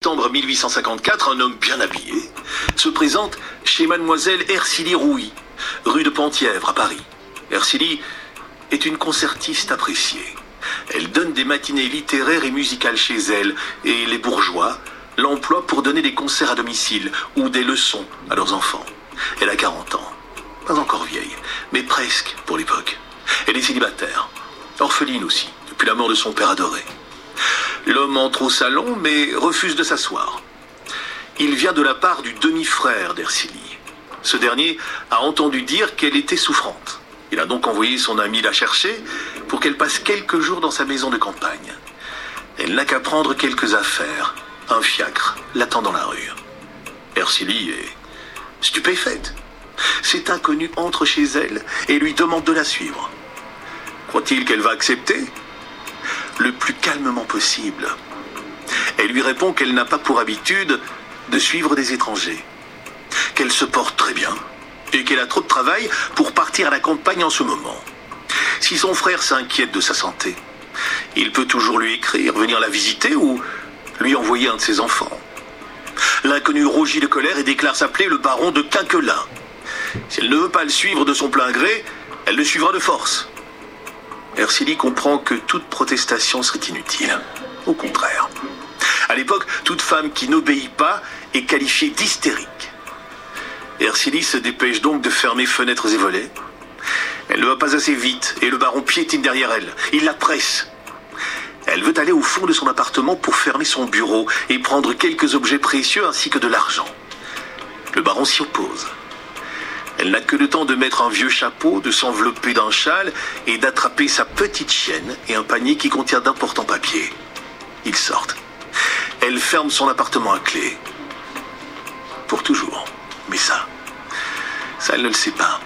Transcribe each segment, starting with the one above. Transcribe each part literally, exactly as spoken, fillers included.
septembre mille huit cent cinquante-quatre, un homme bien habillé se présente chez mademoiselle Ercilie Rouy, rue de Penthièvre à Paris. Ercilie est une concertiste appréciée. Elle donne des matinées littéraires et musicales chez elle, et les bourgeois l'emploient pour donner des concerts à domicile ou des leçons à leurs enfants. Elle a quarante ans, pas encore vieille, mais presque pour l'époque. Elle est célibataire, orpheline aussi, depuis la mort de son père adoré. L'homme entre au salon, mais refuse de s'asseoir. Il vient de la part du demi-frère d'Ercilie. Ce dernier a entendu dire qu'elle était souffrante. Il a donc envoyé son ami la chercher pour qu'elle passe quelques jours dans sa maison de campagne. Elle n'a qu'à prendre quelques affaires. Un fiacre l'attend dans la rue. Ercilie est stupéfaite. Cet inconnu entre chez elle et lui demande de la suivre. Croit-il qu'elle va accepter ? Le plus calmement possible. Elle lui répond qu'elle n'a pas pour habitude de suivre des étrangers, qu'elle se porte très bien et qu'elle a trop de travail pour partir à la campagne en ce moment. Si son frère s'inquiète de sa santé, il peut toujours lui écrire, venir la visiter ou lui envoyer un de ses enfants. L'inconnu rougit de colère et déclare s'appeler le baron de Quinquelin. Si elle ne veut pas le suivre de son plein gré, elle le suivra de force. Ercilie comprend que toute protestation serait inutile. Au contraire. À l'époque, toute femme qui n'obéit pas est qualifiée d'hystérique. Ercilie se dépêche donc de fermer fenêtres et volets. Elle ne va pas assez vite et le baron piétine derrière elle. Il la presse. Elle veut aller au fond de son appartement pour fermer son bureau et prendre quelques objets précieux ainsi que de l'argent. Le baron s'y oppose. Elle n'a que le temps de mettre un vieux chapeau, de s'envelopper d'un châle et d'attraper sa petite chienne et un panier qui contient d'importants papiers. Ils sortent. Elle ferme son appartement à clé. Pour toujours. Mais ça, ça elle ne le sait pas.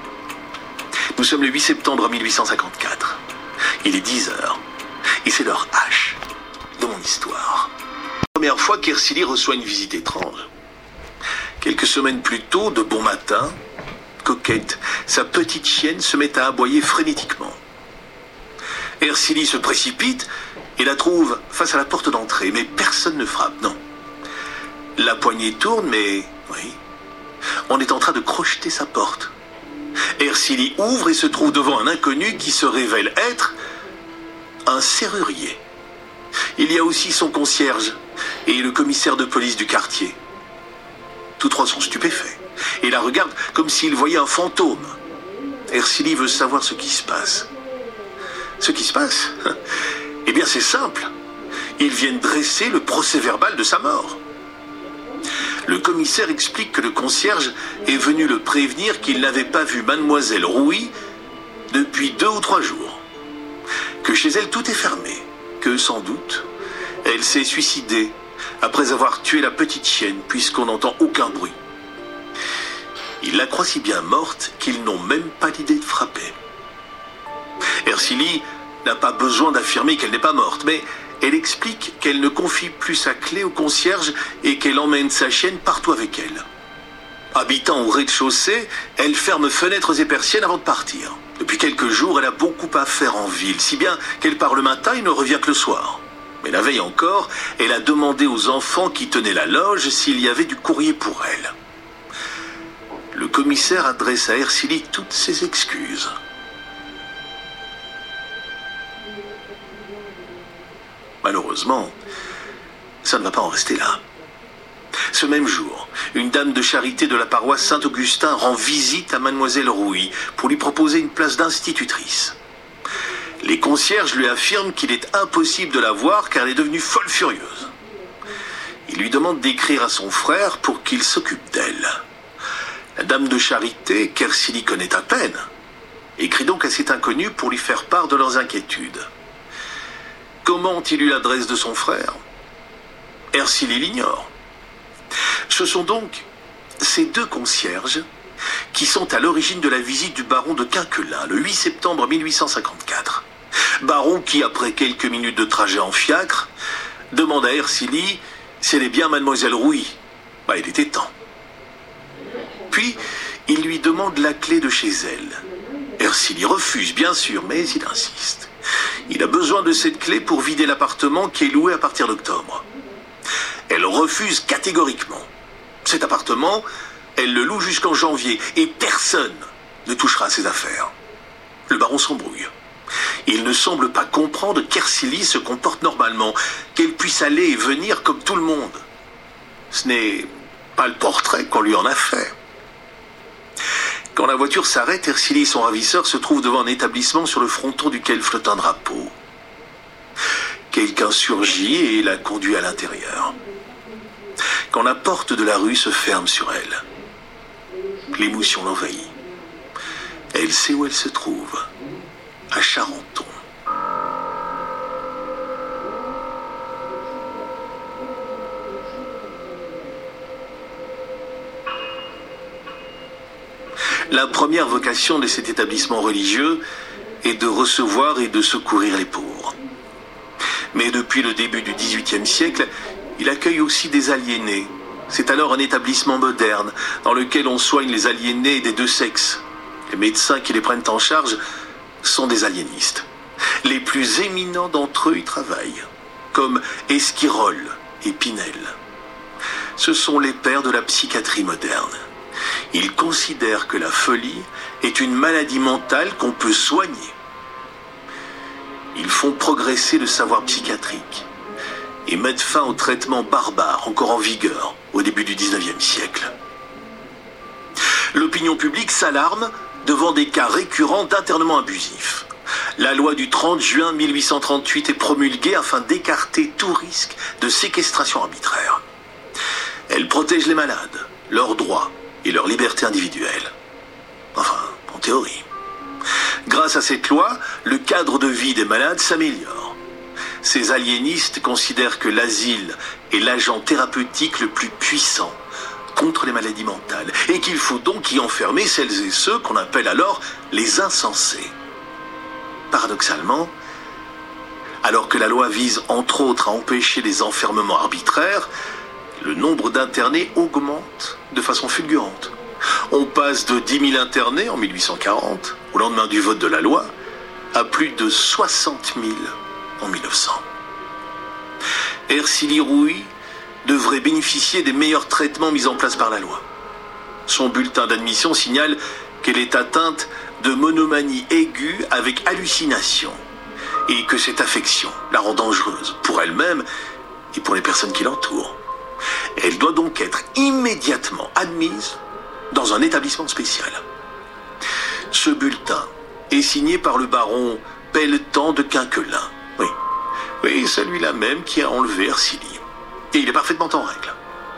Nous sommes le huit septembre mille huit cent cinquante-quatre. Il est dix heures. Et c'est l'heure H de mon histoire. La première fois qu'Ercilie reçoit une visite étrange. Quelques semaines plus tôt, de bon matin, coquette, sa petite chienne se met à aboyer frénétiquement. Ercilie se précipite et la trouve face à la porte d'entrée, mais personne ne frappe, non. La poignée tourne, mais oui, on est en train de crocheter sa porte. Ercilie ouvre et se trouve devant un inconnu qui se révèle être un serrurier. Il y a aussi son concierge et le commissaire de police du quartier. Tous trois sont stupéfaits et la regardent comme s'ils voyaient un fantôme. Ercilie veut savoir ce qui se passe. Ce qui se passe ? Eh bien, c'est simple. Ils viennent dresser le procès-verbal de sa mort. Le commissaire explique que le concierge est venu le prévenir qu'il n'avait pas vu mademoiselle Rouy depuis deux ou trois jours. Que chez elle tout est fermé. Que, sans doute, elle s'est suicidée après avoir tué la petite chienne puisqu'on n'entend aucun bruit. Il la croit si bien morte qu'ils n'ont même pas l'idée de frapper. Ercilie n'a pas besoin d'affirmer qu'elle n'est pas morte, mais elle explique qu'elle ne confie plus sa clé au concierge et qu'elle emmène sa chienne partout avec elle. Habitant au rez-de-chaussée, elle ferme fenêtres et persiennes avant de partir. Depuis quelques jours, elle a beaucoup à faire en ville, si bien qu'elle part le matin et ne revient que le soir. Mais la veille encore, elle a demandé aux enfants qui tenaient la loge s'il y avait du courrier pour elle. Le commissaire adresse à Ercilie toutes ses excuses. Malheureusement, ça ne va pas en rester là. Ce même jour, une dame de charité de la paroisse Saint-Augustin rend visite à mademoiselle Rouy pour lui proposer une place d'institutrice. Les concierges lui affirment qu'il est impossible de la voir car elle est devenue folle furieuse. Ils lui demandent d'écrire à son frère pour qu'il s'occupe d'elle. La dame de charité, qu'Ercilie connaît à peine, écrit donc à cet inconnu pour lui faire part de leurs inquiétudes. Comment ont-ils eu l'adresse de son frère ? Ercilie l'ignore. Ce sont donc ces deux concierges qui sont à l'origine de la visite du baron de Quinquelin, le huit septembre mille huit cent cinquante-quatre. Baron qui, après quelques minutes de trajet en fiacre, demande à Ercilie si elle est bien mademoiselle Rouy. Bah, il était temps. Puis, il lui demande la clé de chez elle. Ercilie refuse, bien sûr, mais il insiste. Il a besoin de cette clé pour vider l'appartement qui est loué à partir d'octobre. Elle refuse catégoriquement. Cet appartement, elle le loue jusqu'en janvier et personne ne touchera à ses affaires. Le baron s'embrouille. Il ne semble pas comprendre qu'Ercilly se comporte normalement, qu'elle puisse aller et venir comme tout le monde. Ce n'est pas le portrait qu'on lui en a fait. Quand la voiture s'arrête, Ercilly et son ravisseur se trouvent devant un établissement sur le fronton duquel flotte un drapeau. Quelqu'un surgit et la conduit à l'intérieur. Quand la porte de la rue se ferme sur elle, l'émotion l'envahit. Elle sait où elle se trouve, à Charenton. La première vocation de cet établissement religieux est de recevoir et de secourir les pauvres. Mais depuis le début du dix-huitième siècle, il accueille aussi des aliénés. C'est alors un établissement moderne dans lequel on soigne les aliénés des deux sexes. Les médecins qui les prennent en charge sont des aliénistes. Les plus éminents d'entre eux y travaillent, comme Esquirol et Pinel. Ce sont les pères de la psychiatrie moderne. Ils considèrent que la folie est une maladie mentale qu'on peut soigner. Ils font progresser le savoir psychiatrique et mettent fin au traitement barbare encore en vigueur au début du dix-neuvième siècle. L'opinion publique s'alarme devant des cas récurrents d'internement abusif. La loi du trente juin mille huit cent trente-huit est promulguée afin d'écarter tout risque de séquestration arbitraire. Elle protège les malades, leurs droits et leur liberté individuelle. Enfin, en théorie. Grâce à cette loi, le cadre de vie des malades s'améliore. Ces aliénistes considèrent que l'asile est l'agent thérapeutique le plus puissant contre les maladies mentales et qu'il faut donc y enfermer celles et ceux qu'on appelle alors les insensés. Paradoxalement, alors que la loi vise entre autres à empêcher les enfermements arbitraires, le nombre d'internés augmente de façon fulgurante. On passe de dix mille internés en mille huit cent quarante, au lendemain du vote de la loi, à plus de soixante mille en mille neuf cents. Ercilly Rouy devrait bénéficier des meilleurs traitements mis en place par la loi. Son bulletin d'admission signale qu'elle est atteinte de monomanie aiguë avec hallucination et que cette affection la rend dangereuse pour elle-même et pour les personnes qui l'entourent. Elle doit donc être immédiatement admise dans un établissement spécial. Ce bulletin est signé par le baron Pelletan de Quinquelin. Oui, oui, celui-là même qui a enlevé Ercilly. Et il est parfaitement en règle.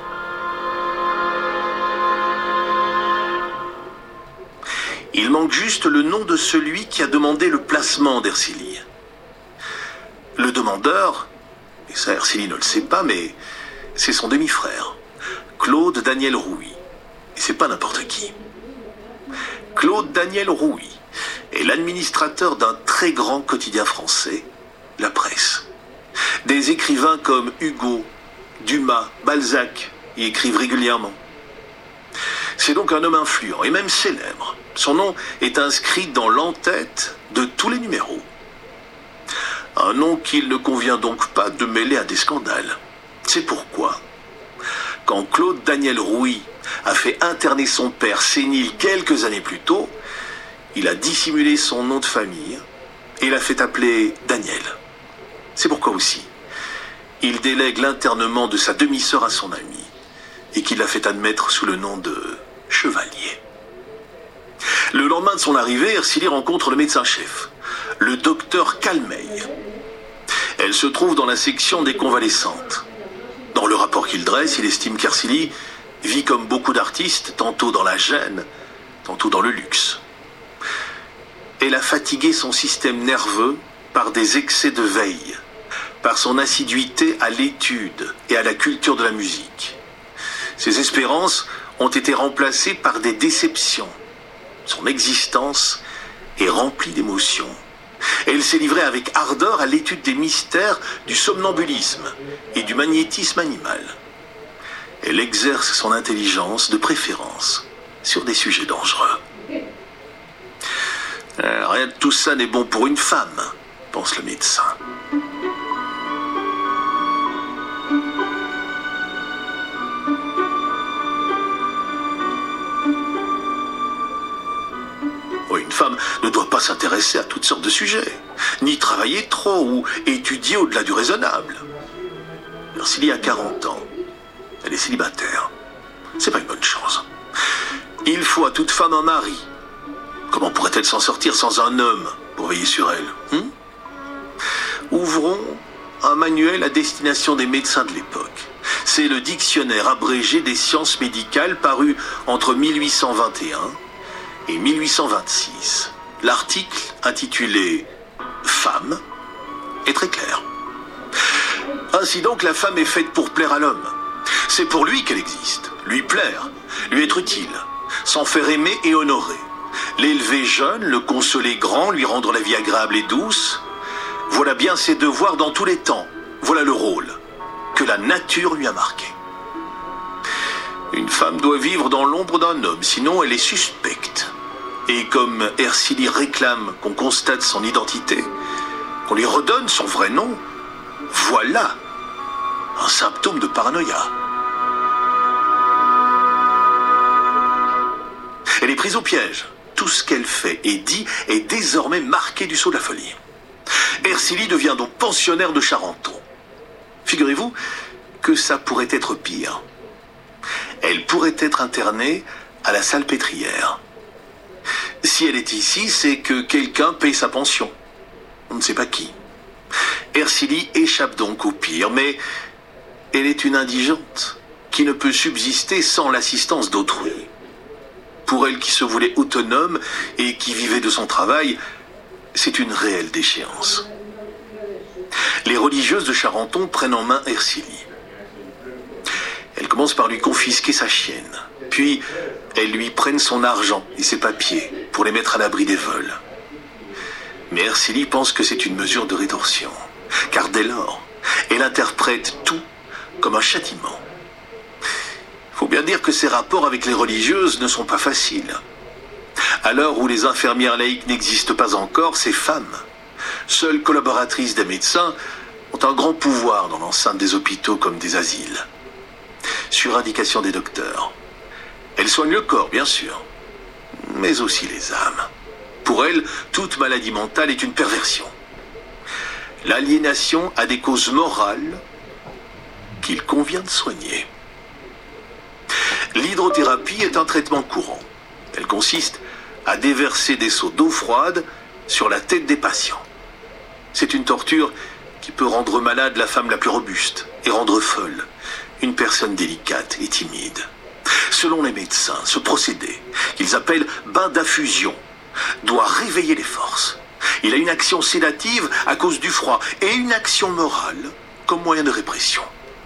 Il manque juste le nom de celui qui a demandé le placement d'Ercilly. Le demandeur, et ça Ercilly ne le sait pas, mais c'est son demi-frère, Claude Daniel Rouy. Et c'est pas n'importe qui. Claude Daniel Rouy est l'administrateur d'un très grand quotidien français, La Presse. Des écrivains comme Hugo, Dumas, Balzac y écrivent régulièrement. C'est donc un homme influent et même célèbre. Son nom est inscrit dans l'en-tête de tous les numéros. Un nom qu'il ne convient donc pas de mêler à des scandales. C'est pourquoi, quand Claude Daniel Rouy a fait interner son père sénile quelques années plus tôt, il a dissimulé son nom de famille et l'a fait appeler Daniel. C'est pourquoi aussi, il délègue l'internement de sa demi-sœur à son ami et qu'il l'a fait admettre sous le nom de Chevalier. Le lendemain de son arrivée, Ercilly rencontre le médecin-chef, le docteur Calmeil. Elle se trouve dans la section des convalescentes. Dans le rapport qu'il dresse, il estime qu'Ercilly vit comme beaucoup d'artistes, tantôt dans la gêne, tantôt dans le luxe. Elle a fatigué son système nerveux par des excès de veille, par son assiduité à l'étude et à la culture de la musique. Ses espérances ont été remplacées par des déceptions. Son existence est remplie d'émotions. Elle s'est livrée avec ardeur à l'étude des mystères du somnambulisme et du magnétisme animal. Elle exerce son intelligence de préférence sur des sujets dangereux. Euh, rien de tout ça n'est bon pour une femme, pense le médecin. femme ne doit pas s'intéresser à toutes sortes de sujets, ni travailler trop ou étudier au-delà du raisonnable. Ercilie a quarante ans. Elle est célibataire. C'est pas une bonne chose. Il faut à toute femme un mari. Comment pourrait-elle s'en sortir sans un homme pour veiller sur elle, hein? Ouvrons un manuel à destination des médecins de l'époque. C'est le dictionnaire abrégé des sciences médicales paru entre mille huit cent vingt et un et mille huit cent vingt-six. L'article intitulé « Femme » est très clair. Ainsi donc, la femme est faite pour plaire à l'homme. C'est pour lui qu'elle existe, lui plaire, lui être utile, s'en faire aimer et honorer, l'élever jeune, le consoler grand, lui rendre la vie agréable et douce. Voilà bien ses devoirs dans tous les temps. Voilà le rôle que la nature lui a marqué. Une femme doit vivre dans l'ombre d'un homme, sinon elle est suspecte. Et comme Ercilie réclame qu'on constate son identité, qu'on lui redonne son vrai nom, voilà un symptôme de paranoïa. Elle est prise au piège. Tout ce qu'elle fait et dit est désormais marqué du sceau de la folie. Ercilie devient donc pensionnaire de Charenton. Figurez-vous que ça pourrait être pire. Elle pourrait être internée à la Salpêtrière. Si elle est ici, c'est que quelqu'un paye sa pension. On ne sait pas qui. Ercilie échappe donc au pire, mais elle est une indigente qui ne peut subsister sans l'assistance d'autrui. Pour elle qui se voulait autonome et qui vivait de son travail, c'est une réelle déchéance. Les religieuses de Charenton prennent en main Ercilie. Elles commencent par lui confisquer sa chienne, puis elles lui prennent son argent et ses papiers pour les mettre à l'abri des vols. Mais Ercilie pense que c'est une mesure de rétorsion, car dès lors, elle interprète tout comme un châtiment. Il faut bien dire que ces rapports avec les religieuses ne sont pas faciles. À l'heure où les infirmières laïques n'existent pas encore, ces femmes, seules collaboratrices des médecins, ont un grand pouvoir dans l'enceinte des hôpitaux comme des asiles. Sur indication des docteurs. Elles soignent le corps, bien sûr, mais aussi les âmes. Pour elles, toute maladie mentale est une perversion. L'aliénation a des causes morales qu'il convient de soigner. L'hydrothérapie est un traitement courant. Elle consiste à déverser des seaux d'eau froide sur la tête des patients. C'est une torture qui peut rendre malade la femme la plus robuste et rendre folle une personne délicate et timide. Selon les médecins, ce procédé, qu'ils appellent bain d'infusion, doit réveiller les forces. Il a une action sédative à cause du froid et une action morale comme moyen de répression.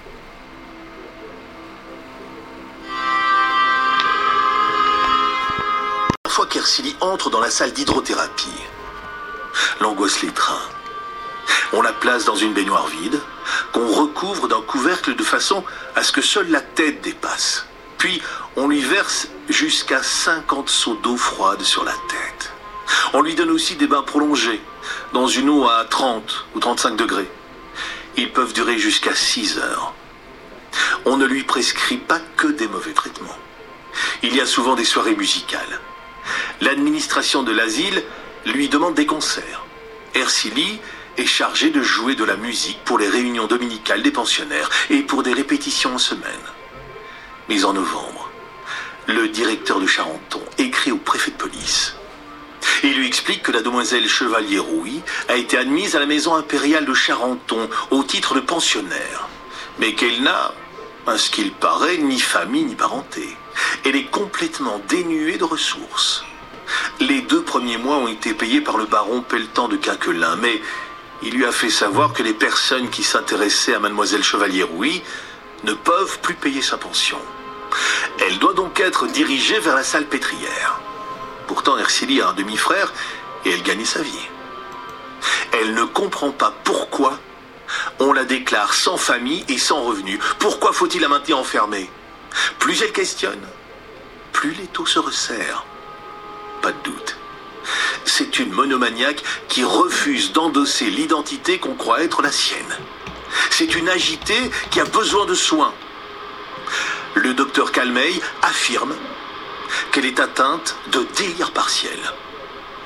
Une fois qu'Ercilie entre dans la salle d'hydrothérapie, l'angoisse l'étreint. On la place dans une baignoire vide, qu'on recouvre d'un couvercle de façon à ce que seule la tête dépasse. Puis, on lui verse jusqu'à cinquante seaux d'eau froide sur la tête. On lui donne aussi des bains prolongés, dans une eau à trente ou trente-cinq degrés. Ils peuvent durer jusqu'à six heures. On ne lui prescrit pas que des mauvais traitements. Il y a souvent des soirées musicales. L'administration de l'asile lui demande des concerts. Ercilie est chargée de jouer de la musique pour les réunions dominicales des pensionnaires et pour des répétitions en semaine. Mais en novembre, le directeur de Charenton écrit au préfet de police. Il lui explique que la demoiselle Chevalier-Rouy a été admise à la maison impériale de Charenton au titre de pensionnaire, mais qu'elle n'a, à ce qu'il paraît, ni famille ni parenté. Elle est complètement dénuée de ressources. Les deux premiers mois ont été payés par le baron Pelletan de Quinquelin, mais il lui a fait savoir que les personnes qui s'intéressaient à mademoiselle Chevalier-Rouy ne peuvent plus payer sa pension. Elle doit donc être dirigée vers la Salpêtrière. Pourtant, Ercilie a un demi-frère et elle gagne sa vie. Elle ne comprend pas pourquoi on la déclare sans famille et sans revenus. Pourquoi faut-il la maintenir enfermée? Plus elle questionne, plus l'étau se resserre. Pas de doute. C'est une monomaniaque qui refuse d'endosser l'identité qu'on croit être la sienne. C'est une agitée qui a besoin de soins. Le docteur Calmeil affirme qu'elle est atteinte de délire partiel.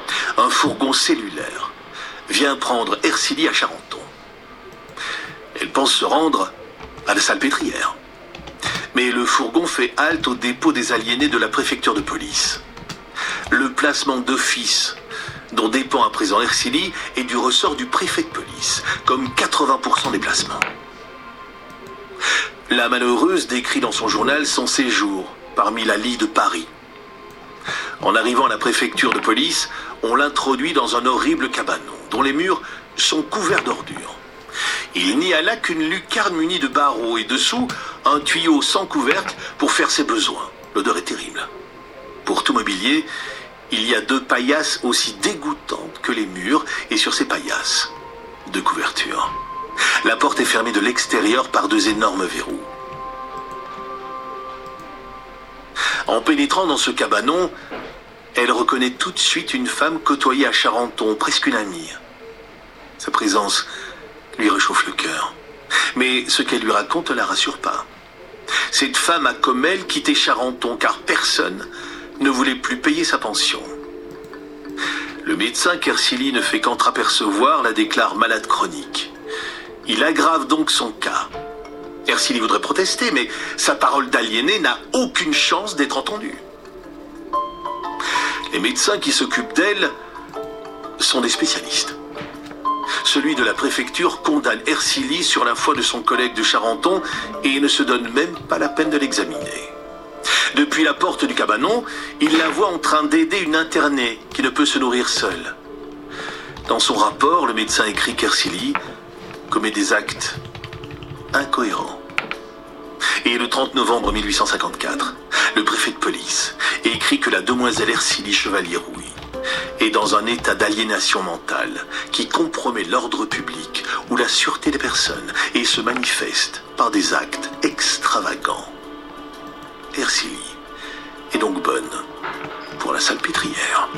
un fourgon cellulaire vient prendre Ercilly à Charenton. Elle pense se rendre à la Salpêtrière. Mais le fourgon fait halte au dépôt des aliénés de la préfecture de police. Le placement d'office dont dépend à présent Ercilly est du ressort du préfet de police, comme quatre-vingts pour cent des placements. La malheureuse décrit dans son journal son séjour parmi la lie de Paris. En arrivant à la préfecture de police, on l'introduit dans un horrible cabanon, dont les murs sont couverts d'ordures. Il n'y a là qu'une lucarne munie de barreaux et dessous, un tuyau sans couvercle pour faire ses besoins. L'odeur est terrible. Pour tout mobilier, il y a deux paillasses aussi dégoûtantes que les murs, et sur ces paillasses, deux couvertures. La porte est fermée de l'extérieur par deux énormes verrous. En pénétrant dans ce cabanon, elle reconnaît tout de suite une femme côtoyée à Charenton, presque une amie. Sa présence lui réchauffe le cœur. Mais ce qu'elle lui raconte ne la rassure pas. Cette femme a comme elle quitté Charenton, car personne ne voulait plus payer sa pension. Le médecin qu'Ercilly ne fait qu'entreapercevoir la déclare malade chronique. Il aggrave donc son cas. Ercilly voudrait protester, mais sa parole d'aliéné n'a aucune chance d'être entendue. Les médecins qui s'occupent d'elle sont des spécialistes. Celui de la préfecture condamne Ercilly sur la foi de son collègue de Charenton et ne se donne même pas la peine de l'examiner. Depuis la porte du cabanon, il la voit en train d'aider une internée qui ne peut se nourrir seule. Dans son rapport, le médecin écrit qu'Ercilly commet des actes incohérents. Et le trente novembre mille huit cent cinquante-quatre, le préfet de police écrit que la demoiselle Ercilly Chevalier-Rouy est dans un état d'aliénation mentale qui compromet l'ordre public ou la sûreté des personnes et se manifeste par des actes extravagants. Ercilly est donc bonne pour la Salpêtrière.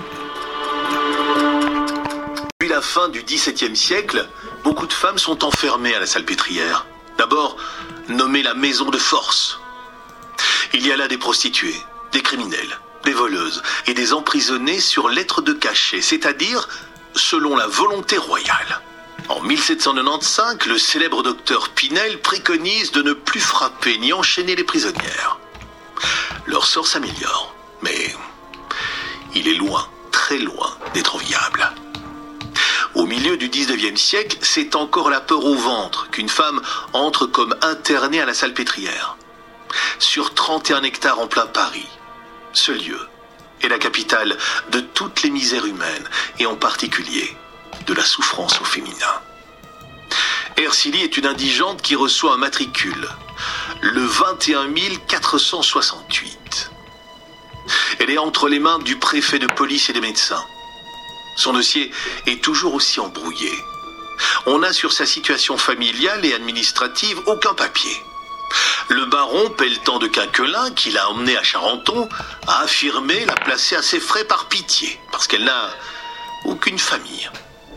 Depuis la fin du dix-septième siècle, beaucoup de femmes sont enfermées à la Salpêtrière. D'abord, nommée la maison de force. Il y a là des prostituées, des criminels, des voleuses et des emprisonnés sur lettre de cachet, c'est-à-dire selon la volonté royale. En mille sept cent quatre-vingt-quinze, le célèbre docteur Pinel préconise de ne plus frapper ni enchaîner les prisonnières. Leur sort s'améliore, mais il est loin, très loin d'être viable. Au milieu du dix-neuvième siècle, c'est encore la peur au ventre qu'une femme entre comme internée à la Salpêtrière. Sur trente et un hectares en plein Paris, ce lieu est la capitale de toutes les misères humaines et en particulier de la souffrance au féminin. Ercilly est une indigente qui reçoit un matricule, le vingt et un mille quatre cent soixante-huit. Elle est entre les mains du préfet de police et des médecins. Son dossier est toujours aussi embrouillé. On n'a sur sa situation familiale et administrative aucun papier. Le baron Pelletan de Quinquelin, qui l'a emmenée à Charenton, a affirmé la placer à ses frais par pitié, parce qu'elle n'a aucune famille.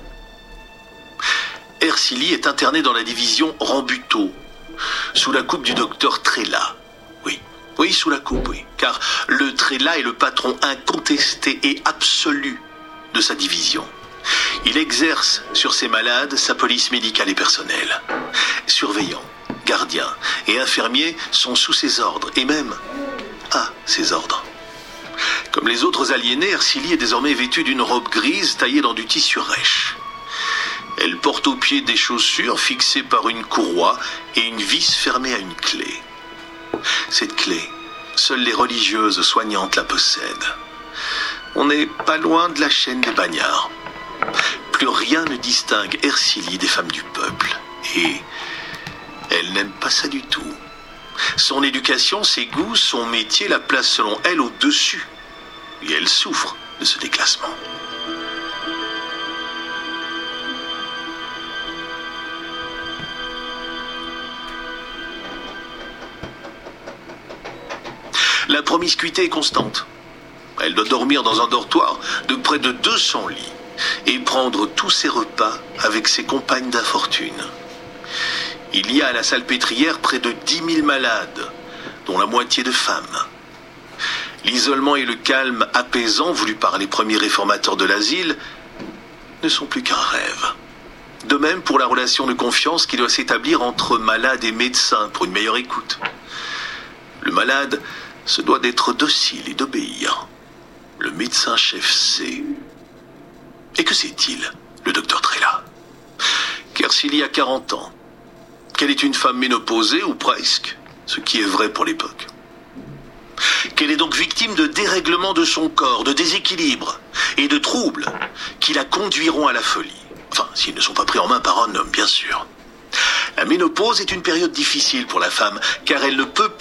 Ercilly est internée dans la division Rambuteau, sous la coupe du docteur Trélat. Oui, oui, sous la coupe, oui. Car le Trélat est le patron incontesté et absolu de sa division. Il exerce sur ses malades sa police médicale et personnelle. Surveillants, gardiens et infirmiers sont sous ses ordres, et même à ses ordres. Comme les autres aliénés, Ercilly est désormais vêtue d'une robe grise taillée dans du tissu rêche. Elle porte aux pieds des chaussures fixées par une courroie et une vis fermée à une clé. Cette clé, seules les religieuses soignantes la possèdent. On n'est pas loin de la chaîne des bagnards. Plus rien ne distingue Ercilly des femmes du peuple. Et elle n'aime pas ça du tout. Son éducation, ses goûts, son métier la placent selon elle au-dessus. Et elle souffre de ce déclassement. La promiscuité est constante. Elle doit dormir dans un dortoir de près de deux cents lits et prendre tous ses repas avec ses compagnes d'infortune. Il y a à la Salpêtrière près de dix mille malades, dont la moitié de femmes. L'isolement et le calme apaisant voulus par les premiers réformateurs de l'asile ne sont plus qu'un rêve. De même pour la relation de confiance qui doit s'établir entre malade et médecin pour une meilleure écoute. Le malade se doit d'être docile et d'obéir. Le médecin-chef sait. Et que sait-il, le docteur Trella? Qu'Ersilie a quarante ans, qu'elle est une femme ménopausée ou presque, ce qui est vrai pour l'époque. Qu'elle est donc victime de dérèglements de son corps, de déséquilibres et de troubles qui la conduiront à la folie. Enfin, s'ils ne sont pas pris en main par un homme, bien sûr. La ménopause est une période difficile pour la femme, car elle ne peut